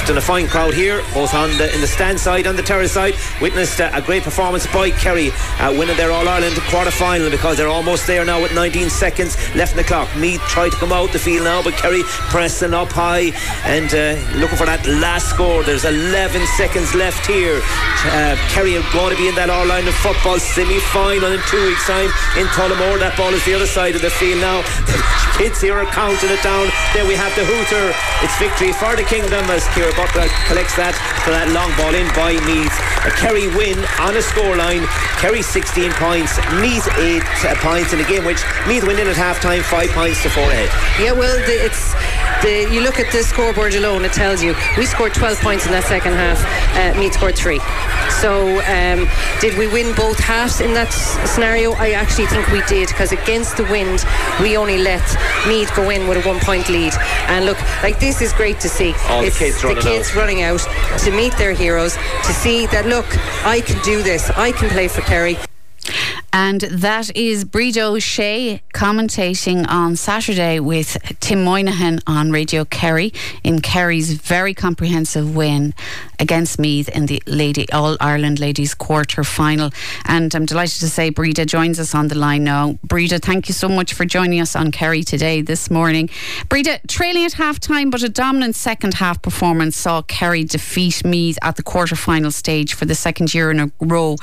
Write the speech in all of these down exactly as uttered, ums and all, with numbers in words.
Often a fine crowd here, both on the, in the stand side and the terrace side. Witnessed uh, a great performance by Kerry, uh, winning their All-Ireland quarter-final, because they're almost there now with nineteen seconds left in the clock. Meath tried to come out the field now, but Kerry pressing up high and uh, looking for that last score. There's eleven seconds left here. Uh, Kerry are going to be in that All-Ireland football semi-final in two weeks' time in Tullamore. That ball is the other side of the field now. The kids here are counting it down. Then we have the hooter. It's victory for the Kingdom as Ciara Butler collects that for that long ball in by Meath. A Kerry win on a scoreline. Kerry sixteen points, Meath eight uh, points in a game which Meath win in at half time, five points to four ahead. Yeah, well, the, it's the, you look at the scoreboard alone, it tells you we scored twelve points in that second half. uh, Meath scored three. So um, did we win both halves in that s- scenario? I actually think we did, because against the wind we only let Meath go in with a one point lead. And look, like, this is great to see. All it's the kids, running, the kids out. running out to meet their heroes, to see that, look, I can do this, I can play for Kerry. And that is Breda O'Shea commentating on Saturday with Tim Moynihan on Radio Kerry in Kerry's very comprehensive win against Meath in the Lady All-Ireland Ladies quarter final. And I'm delighted to say Breda joins us on the line now. Breda, thank you so much for joining us on Kerry today this morning. Breda, trailing at half time, but a dominant second half performance saw Kerry defeat Meath at the quarter final stage for the second year in a row.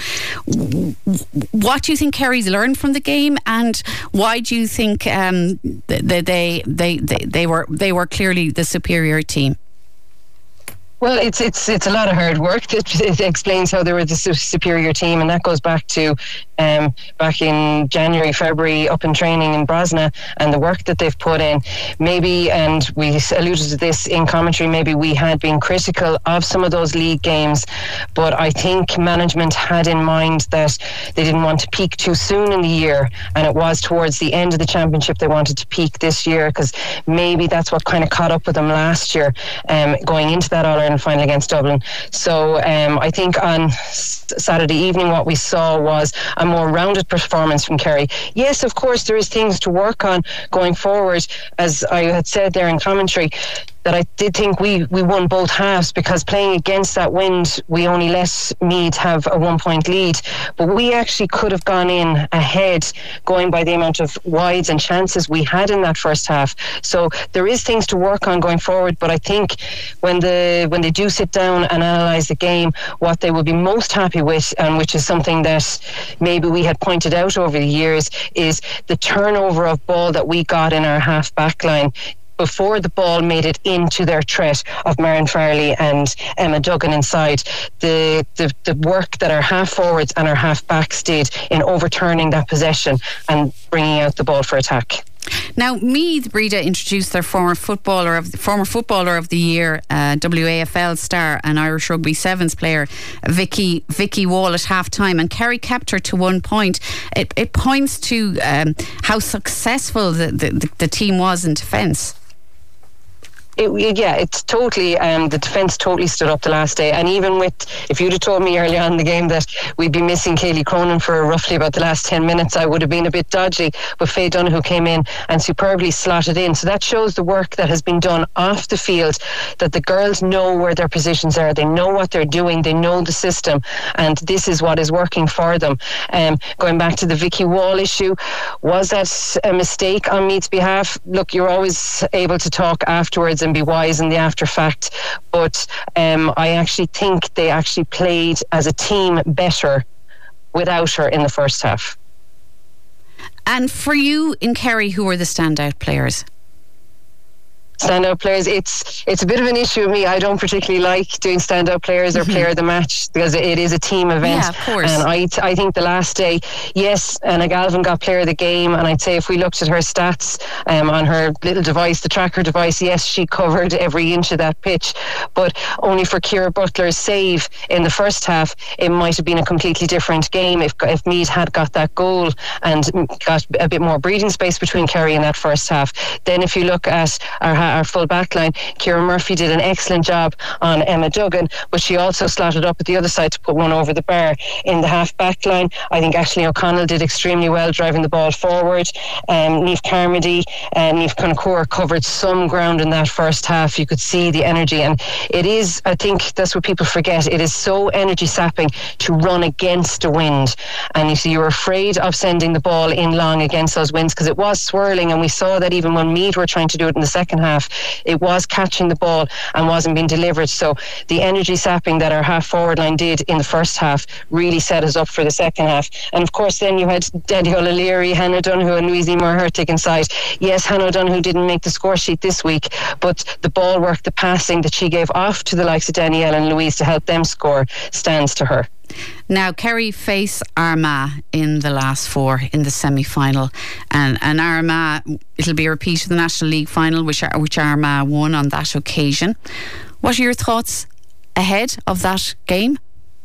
What do you think Kerry's learned from the game, and why do you think um, they, they they they they were they were clearly the superior team? Well, it's it's it's a lot of hard work. It, it explains how they were the su- superior team, and that goes back to um, back in January, February, up in training in Brosna, and the work that they've put in. Maybe, and we alluded to this in commentary, maybe we had been critical of some of those league games, but I think management had in mind that they didn't want to peak too soon in the year, and it was towards the end of the championship they wanted to peak this year, because maybe that's what kind of caught up with them last year, um, going into that All-Ireland final against Dublin. So um, I think on s- Saturday evening what we saw was a more rounded performance from Kerry. Yes, of course there is things to work on going forward, as I had said there in commentary, that I did think we, we won both halves, because playing against that wind we only let Meath have a one point lead, but we actually could have gone in ahead going by the amount of wides and chances we had in that first half. So there is things to work on going forward, but I think when the when they do sit down and analyse the game, what they will be most happy with, and which is something that maybe we had pointed out over the years, is the turnover of ball that we got in our half back line before the ball made it into their threat of Maren Farley and Emma Duggan inside. The, the the work that our half forwards and our half backs did in overturning that possession and bringing out the ball for attack. Now, Meath, Breda, introduced their former footballer of former footballer of the year, uh, W A F L star and Irish Rugby Sevens player Vicky Vicky Wall at half time, and Kerry kept her to one point. It, it points to um, how successful the, the, the team was in defence. It, yeah, it's totally, um, the defence totally stood up the last day. And even with, if you'd have told me early on in the game that we'd be missing Kaylee Cronin for roughly about the last ten minutes, I would have been a bit dodgy. But Faye Donoghue came in and superbly slotted in. So that shows the work that has been done off the field, that the girls know where their positions are, they know what they're doing, they know the system, and this is what is working for them. Um, going back to the Vicky Wall issue, was that a mistake on Meath's behalf? Look, you're always able to talk afterwards and be wise in the after fact, but um, I actually think they actually played as a team better without her in the first half. And for you in Kerry, who were the standout players? Standout players, it's it's a bit of an issue with me. I don't particularly like doing standout players or mm-hmm. player of the match, because it is a team event. Yeah, of course. And I I think the last day, yes, Anna Galvin got player of the game, and I'd say if we looked at her stats um, on her little device, the tracker device, yes, she covered every inch of that pitch. But only for Ciara Butler's save in the first half, it might have been a completely different game if if Meath had got that goal and got a bit more breathing space between Kerry in that first half. Then if you look at our our full back line. Ciara Murphy did an excellent job on Emma Duggan, but she also slotted up at the other side to put one over the bar. In the half back line, I think Aisling O'Connell did extremely well driving the ball forward. Um, Niamh Carmody and Niamh Conacor covered some ground in that first half. You could see the energy, and it is, I think that's what people forget, it is so energy sapping to run against the wind, and you see, you're afraid of sending the ball in long against those winds, because it was swirling, and we saw that even when Meath were trying to do it in the second half, it was catching the ball and wasn't being delivered. So the energy sapping that our half forward line did in the first half really set us up for the second half. And of course then you had Danielle O'Leary, Hannah Donoghue and Louise Moore-Hurtig inside. Yes, Hannah Donoghue didn't make the score sheet this week, but the ball work, the passing that she gave off to the likes of Danielle and Louise to help them score stands to her. Now, Kerry face Armagh in the last four in the semi-final, and, and Armagh, it'll be a repeat of the National League final, which, which Armagh won on that occasion. What are your thoughts ahead of that game?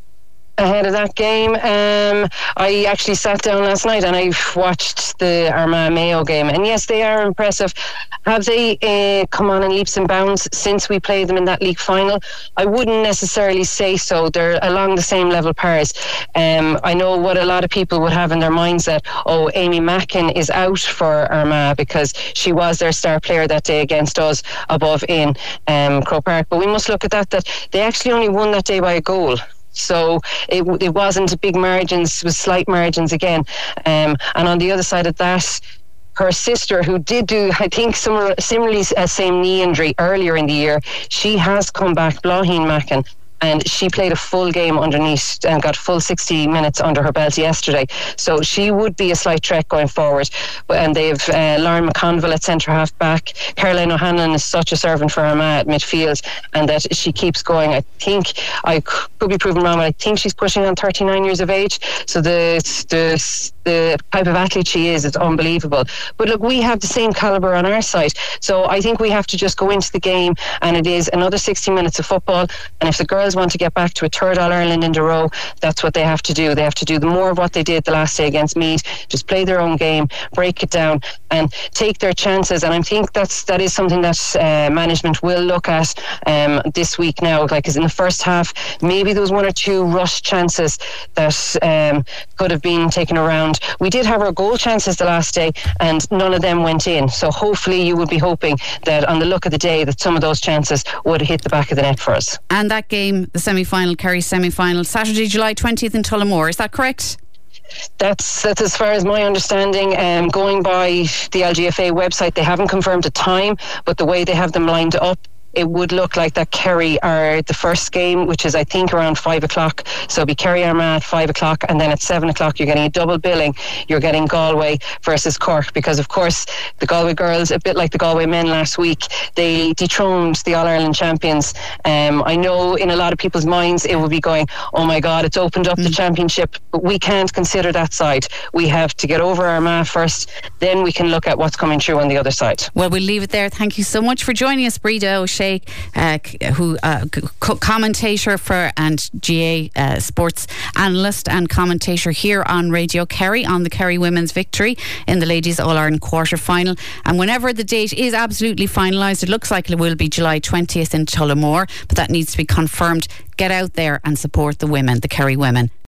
Ahead of that game, um, I actually sat down last night and I watched the Armagh Mayo game, and yes, they are impressive. Have they uh, come on in leaps and bounds since we played them in that league final? I wouldn't necessarily say so. They're along the same level pairs. Um, I know what a lot of people would have in their minds, that, oh, Amy Mackin is out for Armagh because she was their star player that day against us above in um, Croke Park. But we must look at that, that they actually only won that day by a goal. So it, it wasn't big margins, it was slight margins again. Um, and on the other side of that, her sister, who did do, I think, similar, similarly uh, same knee injury earlier in the year, she has come back, Bláithín Mackin, and she played a full game underneath and got full sixty minutes under her belt yesterday. So she would be a slight threat going forward. And they've uh, Lauren McConville at centre half back. Caroline O'Hanlon is such a servant for Armagh at midfield, and that she keeps going. I think, I could be proven wrong, but I think she's pushing on thirty-nine years of age. So the the the type of athlete she is, it's unbelievable. But look, we have the same calibre on our side. So I think we have to just go into the game, and it is another sixty minutes of football. And if the girls want to get back to a third All-Ireland in a row, that's what they have to do. They have to do the more of what they did the last day against Meath, just play their own game, break it down and take their chances. And I think that's that is something that uh, management will look at um, this week now. Like, as in the first half, maybe there was one or two rush chances that um, could have been taken around. We did have our goal chances the last day and none of them went in. So hopefully you would be hoping that on the look of the day that some of those chances would hit the back of the net for us. And that game, the semi-final, Kerry semi-final, Saturday, July twentieth in Tullamore, is that correct? That's that's as far as my understanding. Um, going by the L G F A website, they haven't confirmed a time, but the way they have them lined up, it would look like that Kerry are the first game, which is I think around five o'clock. So it'll be Kerry Armagh at five o'clock, and then at seven o'clock you're getting a double billing. You're getting Galway versus Cork, because of course the Galway girls, a bit like the Galway men last week, they dethroned the All-Ireland champions. Um, I know in a lot of people's minds it will be going, oh my God, it's opened up mm. the championship, but we can't consider that side. We have to get over Armagh first, then we can look at what's coming through on the other side. Well, we'll leave it there. Thank you so much for joining us, Breda O'Shea. Uh, who uh, co- commentator for and G A uh, sports analyst and commentator here on Radio Kerry on the Kerry women's victory in the ladies All-Ireland quarter final. And whenever the date is absolutely finalised, it looks like it will be July twentieth in Tullamore, but that needs to be confirmed. Get out there and support the women, the Kerry women.